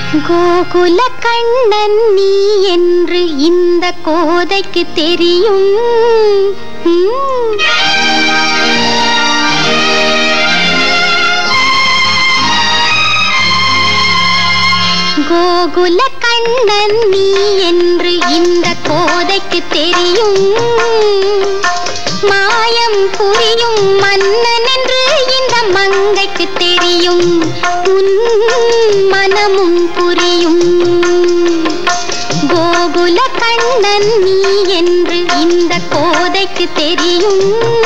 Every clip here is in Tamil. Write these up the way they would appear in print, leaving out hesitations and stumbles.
கோகுல கண்ணன் நீ என்று இந்த கோதைக்கு தெரியும். கோகுல கண்ணன் நீ என்று இந்த கோதைக்கு தெரியும். மாயம் புரியும் மன்னன் என்று இந்த மங்கைக்கு தெரியும். உன் மனமும் புரியும். கோகுல கண்ணன் நீ என்று இந்த கோதைக்கு தெரியும்.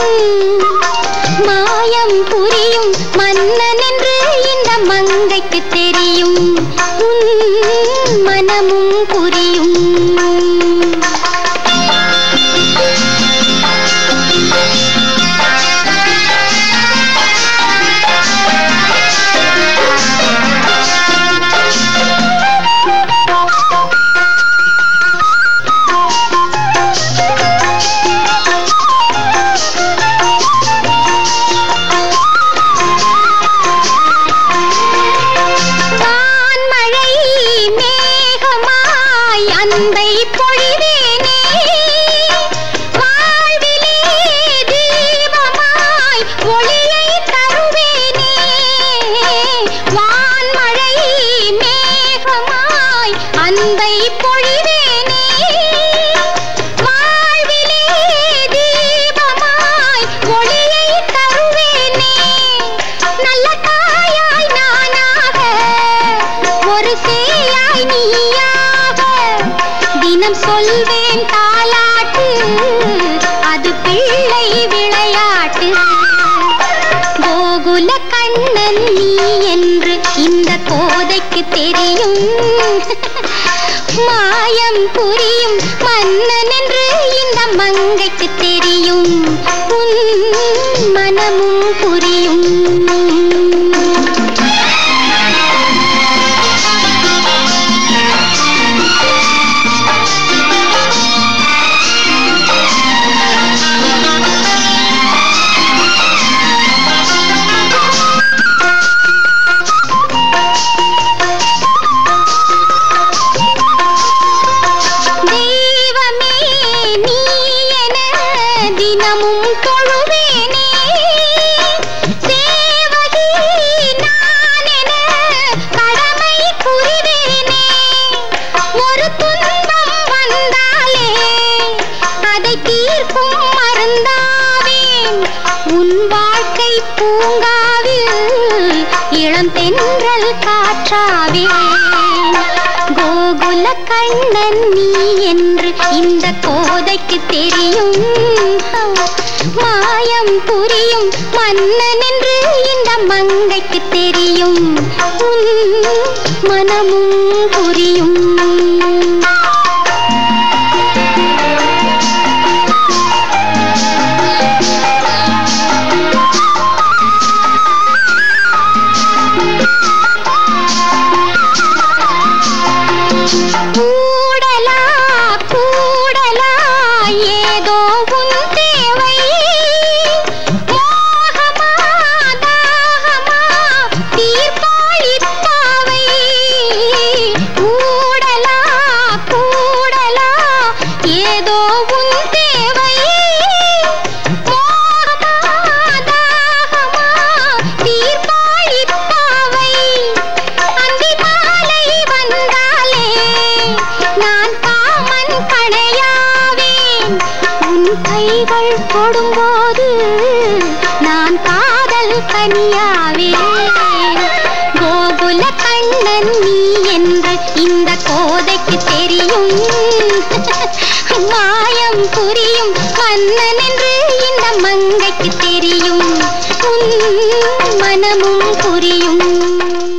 மாயம் புரியும் மன்னன் என்று இந்த மங்கைக்கு தெரியும். உன் மனமும் புரியும். அன்பை பொழிவேனே வாழ்விலே தீபமாய் ஒளியை தருவேனே. வான்மழை மேகமாய் அன்பை பொழிவேனே வாழ்விலே தீபமாய் ஒளியை தருவேனே. நல்ல தாயாய் நானாக ஒரு சேயாய் நீயா தினம் சொல்வேன் தாலாட்டு அது பிள்ளை விளையாட்டு. கோகுல கண்ணன் நீ என்று இந்த கோதைக்கு தெரியும். மாயம் புரியும் மன்னன் என்று இந்த மங்கைக்கு தெரியும். உன் மனமும் புரியும். தினமும் தொழுவேனே சேவகி நான் என கடமை புரிவேனே. ஒரு துன்பம் வந்தாலே அதை தீர்க்கும் மருந்தாவேன். உன் வாழ்க்கை பூங்காவில் இளம் தென்றல் காற்றாவேன். கோகுல கண்ணன் நீ என்று இந்த கோதைக்கு தெரியும். மாயம் புரியும் மன்னன் என்று இந்த மங்கைக்கு தெரியும். உன் மனமும் புரியும். கூடலா கூடலா ஏதோ உன் தேவை. மோகமா தாகமா தீர்ப்பாளிப்பாவை. கூடலா கூடலா ஏதோ உன் தேவை. மோகமா தாகமா தீர்ப்பாளிப்பாவை. அந்தி மாலை வந்தாலே நான் காமன் கணையாவேன். உன் கைகள் தொடும்போது நான் காதல் கனியாவேன். கோகுல கண்ணன் நீ என்று இந்த கோதைக்கு தெரியும். மாயம் புரியும் மன்னன் என்று இந்த மங்கைக்கு தெரியும். உன் மனமும் புரியும்.